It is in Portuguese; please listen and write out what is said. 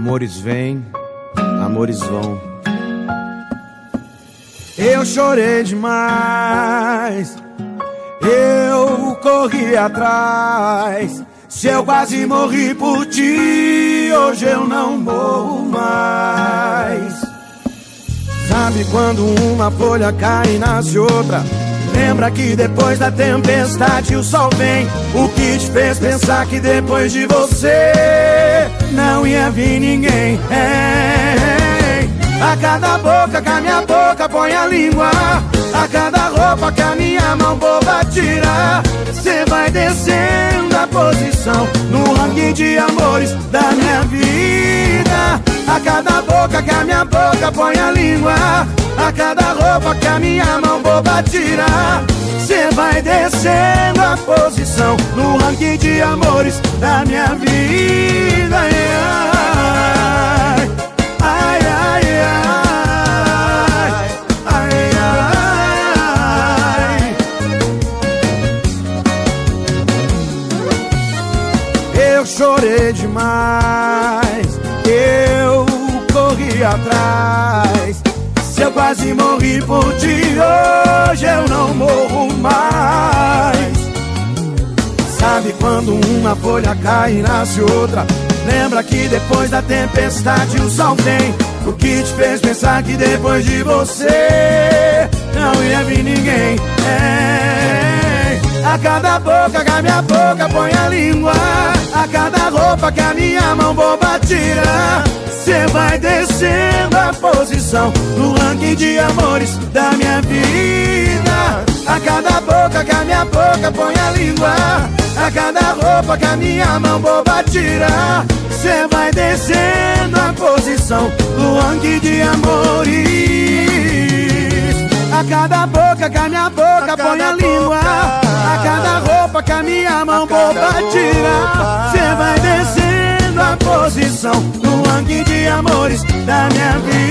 Amores vêm, amores vão. Eu chorei demais, eu corri atrás. Se eu quase morri por ti, hoje eu não morro mais. Sabe quando uma folha cai e nasce outra? Lembra que depois da tempestade o sol vem. O que te fez pensar que depois de você não ia vir ninguém? A cada boca que a minha boca põe a língua, a cada roupa que a minha mão boba tira, cê vai descendo a posição no ranking de amores da minha vida. A cada boca que a minha boca põe a língua, a cada roupa que a minha mão boba tira, cê vai descendo a posição no ranking de amores da minha vida. Ai, ai, ai, ai, ai. Eu chorei demais, eu corri atrás. Se eu quase morri por ti, hoje eu não morro mais. Sabe quando uma folha cai e nasce outra? Lembra que depois da tempestade o sol vem. O que te fez pensar que depois de você não ia vir ninguém? A cada boca que a minha boca põe a língua, a cada roupa que a minha mão boba tira, cê vai descendo a posição no ranking de amores da minha vida. A cada boca que a minha boca põe a língua, a cada roupa que a minha mão boba tira, cê vai descendo a posição no ranking de amores. A cada boca que a minha boca põe a língua, a cada roupa que a minha mão boba tira, cê vai descendo a posição no ranking de amores da minha vida.